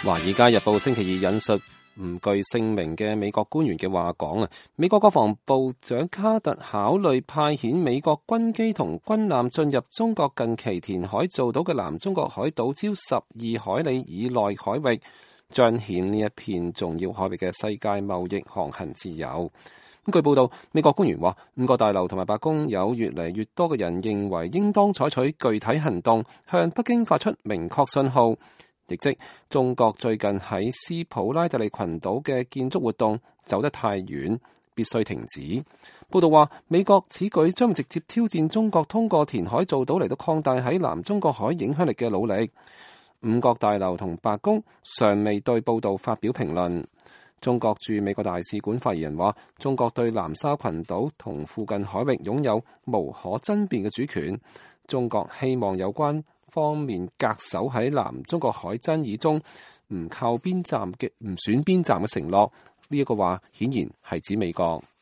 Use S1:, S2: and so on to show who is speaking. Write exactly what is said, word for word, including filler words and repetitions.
S1: 華爾街日報星期二引述唔具姓名嘅美國官員嘅話講啊，美國國防部長卡特考慮派遣美國軍機同軍艦進入中國近期填海造島嘅南中國海島礁十二海里以內海域，彰顯呢一片重要海域嘅世界貿易航行自由。咁據報道，美國官員話，五角大樓同埋白宮有越嚟越多嘅人認為應當採取具體行動，向北京發出明確信號。亦即中國最近喺斯普拉特利群島嘅建築活動走得太遠，必須停止。報道話，美國此舉將會直接挑戰中國通過填海造島嚟到擴大喺南中國海影響力嘅努力。五角大樓同白宮尚未對報道發表評論。中國駐美國大使館發言人話，中國對南沙群島同附近海域擁有無可爭辯嘅主權。中國希望有關方面恪守喺南中國海爭議中唔靠邊站嘅唔選邊站嘅承諾。呢一個話顯然係指美國。